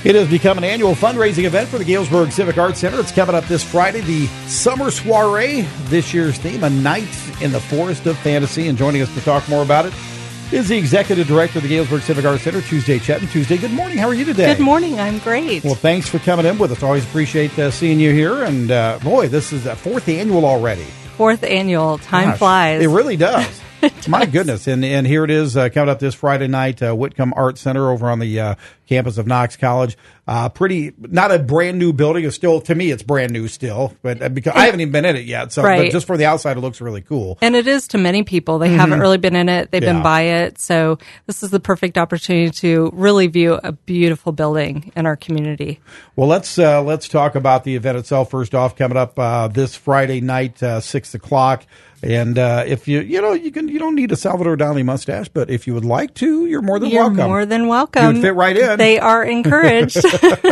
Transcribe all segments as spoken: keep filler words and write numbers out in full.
It has become an annual fundraising event for the Galesburg Civic Arts Center. It's coming up this Friday, the Summer Soiree. This year's theme, A Night in the Forest of Fantasy. And joining us to talk more about it is the Executive Director of the Galesburg Civic Arts Center, Tuesday Chetton. Tuesday, good morning. How are you today? Good morning. I'm great. Well, thanks for coming in with us. Always appreciate uh, seeing you here. And, uh, boy, this is the fourth annual already. Fourth annual. Time Gosh, flies. It really does. My goodness. And and here it is uh, coming up this Friday night, uh, Whitcomb Arts Center over on the uh, campus of Knox College. Uh, pretty, not a brand new building. It's still, to me, it's brand new still, but uh, because I haven't even been in it yet. So, right. But just for the outside, it looks really cool. And it is to many people. They mm-hmm. haven't really been in it. They've yeah. been by it. So this is the perfect opportunity to really view a beautiful building in our community. Well, let's uh, let's talk about the event itself. First off, coming up uh, this Friday night, uh, six o'clock. And uh, if you, you know, you can, you don't need a Salvador Dali mustache, but if you would like to, you're more than you're welcome. You're more than welcome. You would fit right in. They are encouraged.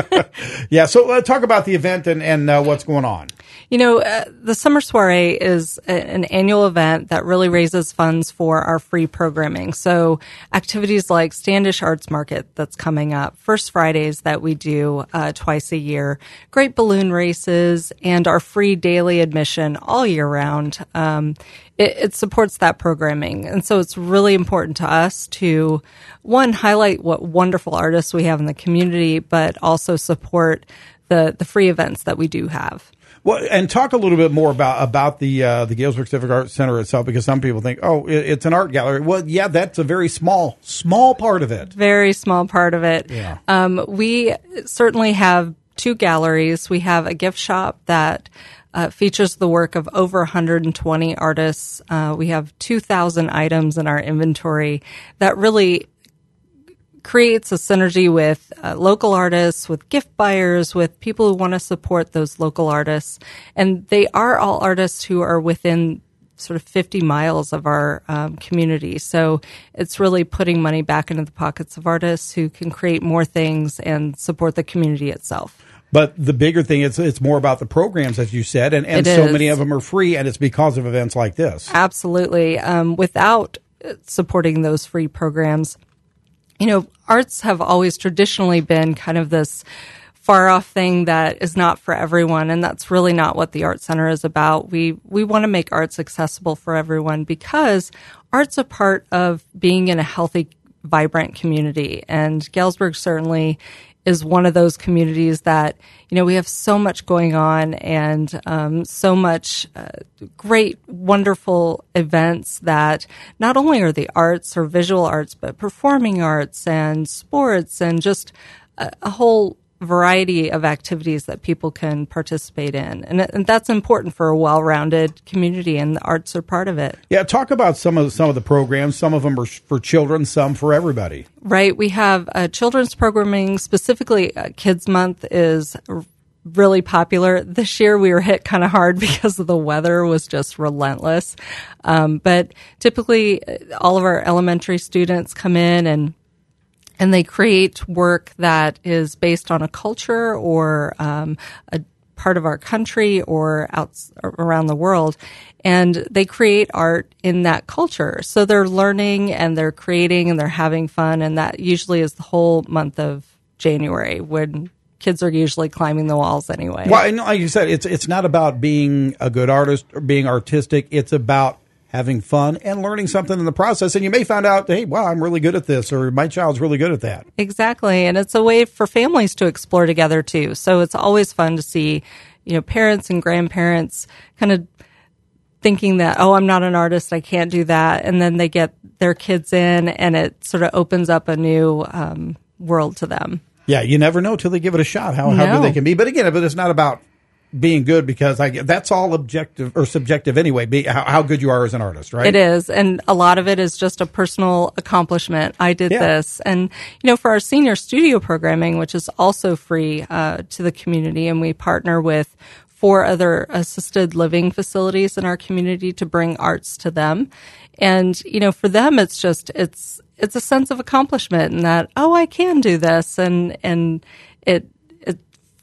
Yeah. So uh, talk about the event and, and uh, what's going on. You know, uh, the Summer Soiree is a, an annual event that really raises funds for our free programming. So activities like Standish Arts Market that's coming up, First Fridays that we do uh, twice a year, great balloon races, and our free daily admission all year round. Um, it, it supports that programming. And so it's really important to us to, one, highlight what wonderful artists we have in the community, but also support the, the free events that we do have. Well, and talk a little bit more about about the uh, the Galesburg Civic Arts Center itself, because some people think, oh, it, it's an art gallery. Well, yeah, that's a very small, small part of it. Very small part of it. Yeah. Um, we certainly have two galleries. We have a gift shop that uh, features the work of over one hundred twenty artists. Uh, we have two thousand items in our inventory that really creates a synergy with uh, local artists, with gift buyers, with people who want to support those local artists. And they are all artists who are within sort of fifty miles of our um, community. So it's really putting money back into the pockets of artists who can create more things and support the community itself. But the bigger thing is it's more about the programs, as you said, and, and It so is. many of them are free, and it's because of events like this. Absolutely. Um, without supporting those free programs, you know, arts have always traditionally been kind of this far-off thing that is not for everyone, and that's really not what the Art Center is about. We we want to make arts accessible for everyone because art's a part of being in a healthy, vibrant community, and Galesburg certainly is one of those communities that, you know, we have so much going on and um, so much uh, great, wonderful events that not only are the arts or visual arts, but performing arts and sports and just a, a whole variety of activities that people can participate in. And, and that's important for a well-rounded community, and the arts are part of it. Yeah, talk about some of some of the programs. Some of them are for children, some for everybody. Right. We have uh, children's programming, specifically uh, Kids Month is r- really popular. This year we were hit kind of hard because of the weather was just relentless. Um, but typically uh, all of our elementary students come in and And they create work that is based on a culture or um, a part of our country or out around the world. And they create art in that culture. So they're learning and they're creating and they're having fun. And that usually is the whole month of January when kids are usually climbing the walls anyway. Well, and like you said, it's it's not about being a good artist or being artistic. It's about having fun and learning something in the process. And you may find out, hey, wow, I'm really good at this, or my child's really good at that. Exactly. And it's a way for families to explore together, too. So it's always fun to see, you know, parents and grandparents kind of thinking that, oh, I'm not an artist, I can't do that. And then they get their kids in, and it sort of opens up a new um, world to them. Yeah, you never know till they give it a shot how, No. how good they can be. But again, but it's not about being good, because I, that's all objective or subjective anyway, be, how, how good you are as an artist, right? It is. And a lot of it is just a personal accomplishment. I did Yeah. this. And, you know, for our senior studio programming, which is also free uh, to the community, and we partner with four other assisted living facilities in our community to bring arts to them. And, you know, for them, it's just, it's, it's a sense of accomplishment and that, oh, I can do this. And, and it,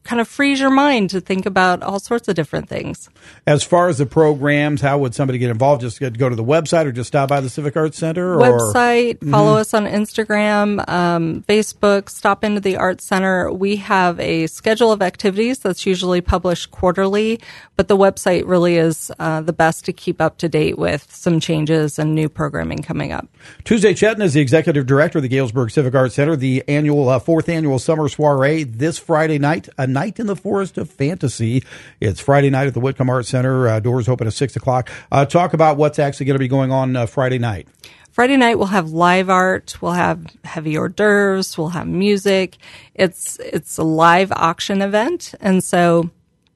kind of frees your mind to think about all sorts of different things. As far as the programs, how would somebody get involved? Just go to the website or just stop by the Civic Arts Center? Or? Website, follow mm-hmm. us on Instagram, um, Facebook, stop into the Arts Center. We have a schedule of activities that's usually published quarterly, but the website really is uh, the best to keep up to date with some changes and new programming coming up. Tuesday Chetin is the Executive Director of the Galesburg Civic Arts Center. The annual uh, fourth annual Summer Soiree this Friday night, a night in the Forest of Fantasy. It's Friday night at the Whitcomb Arts Center. Uh, doors open at six o'clock. Uh, talk about what's actually going to be going on uh, Friday night. Friday night we'll have live art, we'll have heavy hors d'oeuvres, we'll have music. It's it's a live auction event, and so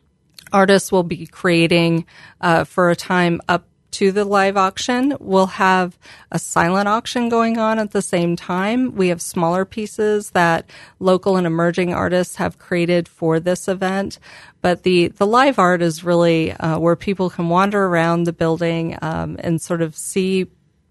artists will be creating uh, for a time up to the live auction. We'll have a silent auction going on at the same time. We have smaller pieces that local and emerging artists have created for this event. But the, the live art is really uh, where people can wander around the building um, and sort of see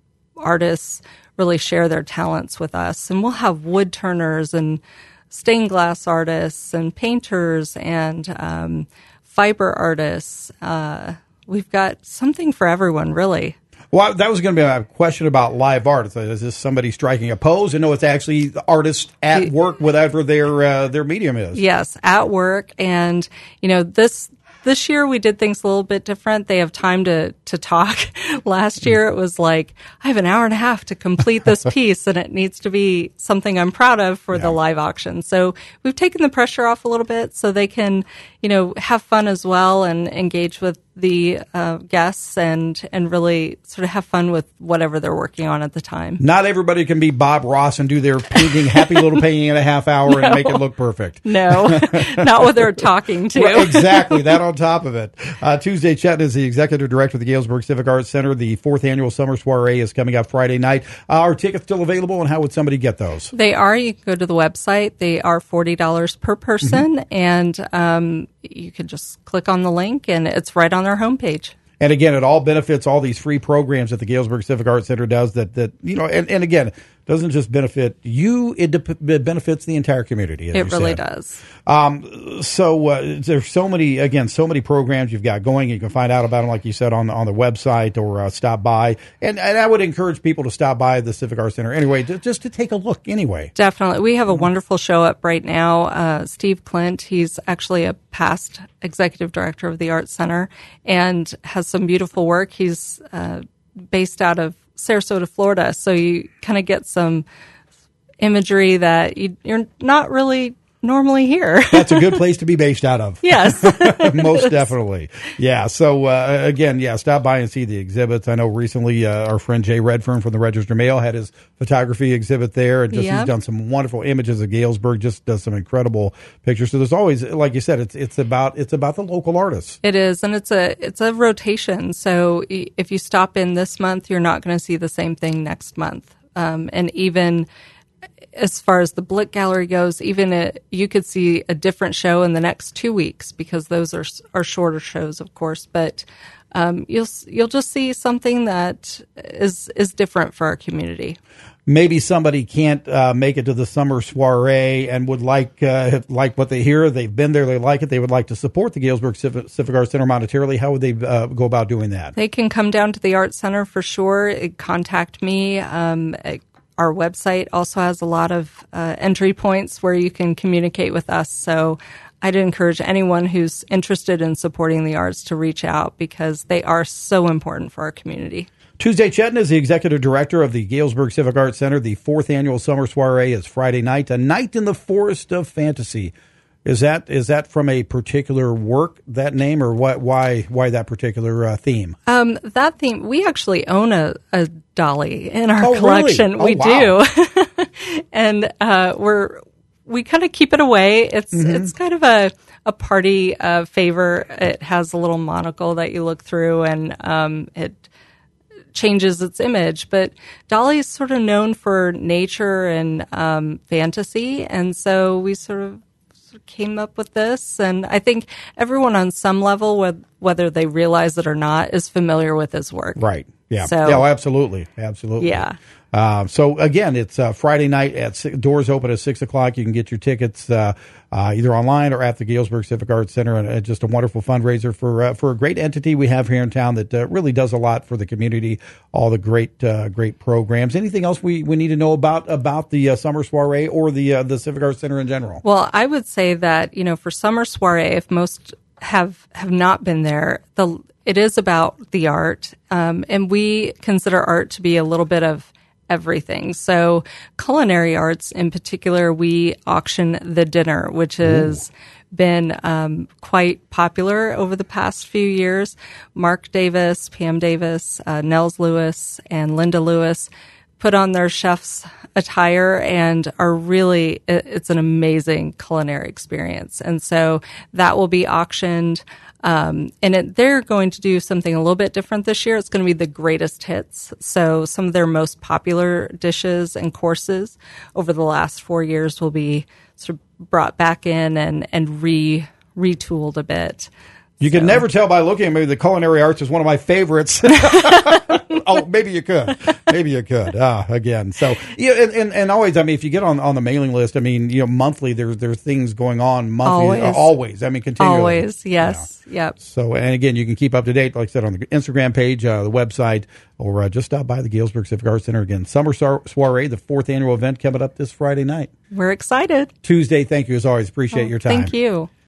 artists really share their talents with us. And we'll have wood turners and stained glass artists and painters and um, fiber artists. Uh, we've got something for everyone, really. Well, that was going to be a question about live art. Is this somebody striking a pose? And no, it's actually the artist at work, whatever their uh, their medium is. Yes, at work. And, you know, this this year we did things a little bit different. They have time to, to talk. Last year it was like, I have an hour and a half to complete this piece, and it needs to be something I'm proud of for yeah. the live auction. So we've taken the pressure off a little bit so they can, you know, have fun as well and engage with the uh, guests and and really sort of have fun with whatever they're working on at the time. Not everybody can be Bob Ross and do their painting, happy little painting in a half hour no. and make it look perfect. No, not what they're talking to. Well, exactly, that on top of it. Uh, Tuesday Chetin is the Executive Director of the Galesburg Civic Arts Center. The fourth annual Summer Soiree is coming up Friday night. Uh, are tickets still available, and how would somebody get those? They are. You can go to the website. They are forty dollars per person, mm-hmm. and um, you can just click on the link, and it's right on their homepage. And again, it all benefits all these free programs that the Galesburg Civic Arts Center does that, that you know, and, and again, doesn't just benefit you, it, de- it benefits the entire community. As it really said. does. Um, so uh, there's so many, again, so many programs you've got going. You can find out about them, like you said, on, on the website or uh, stop by. And, and I would encourage people to stop by the Civic Arts Center anyway, to, just to take a look anyway. Definitely. We have a wonderful show up right now. Uh, Steve Clint, he's actually a past executive director of the Arts Center and has some beautiful work. He's uh, based out of Sarasota, Florida, so you kind of get some imagery that you, you're not really normally here. That's a good place to be based out of. Yes. Most definitely. Yeah. So, uh, again, yeah, stop by and see the exhibits. I know recently uh, our friend Jay Redfern from the Register Mail had his photography exhibit there. And just yep. he's done some wonderful images of Galesburg, just does some incredible pictures. So there's always, like you said, it's it's about it's about the local artists. It is, and it's a it's a rotation. So if you stop in this month, you're not going to see the same thing next month. Um, and even as far as the Blick Gallery goes, even it, you could see a different show in the next two weeks because those are are shorter shows, of course. But um, you'll you'll just see something that is is different for our community. Maybe somebody can't uh, make it to the summer soiree and would like uh, like what they hear. They've been there, they like it. They would like to support the Galesburg Civic, Civic Arts Center monetarily. How would they uh, go about doing that? They can come down to the Arts Center for sure. Contact me. Um, Our website also has a lot of uh, entry points where you can communicate with us. So I'd encourage anyone who's interested in supporting the arts to reach out because they are so important for our community. Tuesday Chetin is the Executive Director of the Galesburg Civic Arts Center. The fourth annual Summer Soiree is Friday night, a night in the Forest of Fantasy. Is that is that from a particular work, that name, or what? Why why that particular uh, theme? Um, that theme, we actually own a, a dolly in our oh, collection. Really? Oh, we wow. do, and uh, we're we kind of keep it away. It's mm-hmm. it's kind of a a party uh, favor. It has a little monocle that you look through, and um, it changes its image. But Dolly is sort of known for nature and um, fantasy, and so we sort of came up with this, and I think everyone on some level, whether they realize it or not, is familiar with his work. Right. Yeah. So, yeah, well, absolutely. Absolutely. Yeah. Uh, so again, it's uh, Friday night at six, doors open at six o'clock. You can get your tickets uh, uh, either online or at the Galesburg Civic Arts Center, and uh, just a wonderful fundraiser for uh, for a great entity we have here in town that uh, really does a lot for the community. All the great uh, great programs. Anything else we, we need to know about about the uh, summer soiree or the uh, the Civic Arts Center in general? Well, I would say that, you know, for summer soiree, if most have have not been there, the it is about the art, um, and we consider art to be a little bit of everything. So culinary arts in particular, we auction the dinner, which has Ooh. been um, quite popular over the past few years. Mark Davis, Pam Davis, uh, Nels Lewis, and Linda Lewis put on their chef's attire and are really, it's an amazing culinary experience. And so that will be auctioned. Um, and it, they're going to do something a little bit different this year. It's going to be the greatest hits. So some of their most popular dishes and courses over the last four years will be sort of brought back in and, and re retooled a bit. You can so. never tell by looking at me. The culinary arts is one of my favorites. Oh, maybe you could. Maybe you could. Ah, again. So, yeah, and, and, and always, I mean, if you get on, on the mailing list, I mean, you know, monthly, there's there's things going on monthly. Always. Uh, always. I mean, continually. Always, yes. Yeah. Yep. So, and again, you can keep up to date, like I said, on the Instagram page, uh, the website, or uh, just stop by the Galesburg Civic Arts Center. Again, Summer Soiree, the fourth annual event coming up this Friday night. We're excited. Tuesday. Thank you, as always. Appreciate oh, your time. Thank you.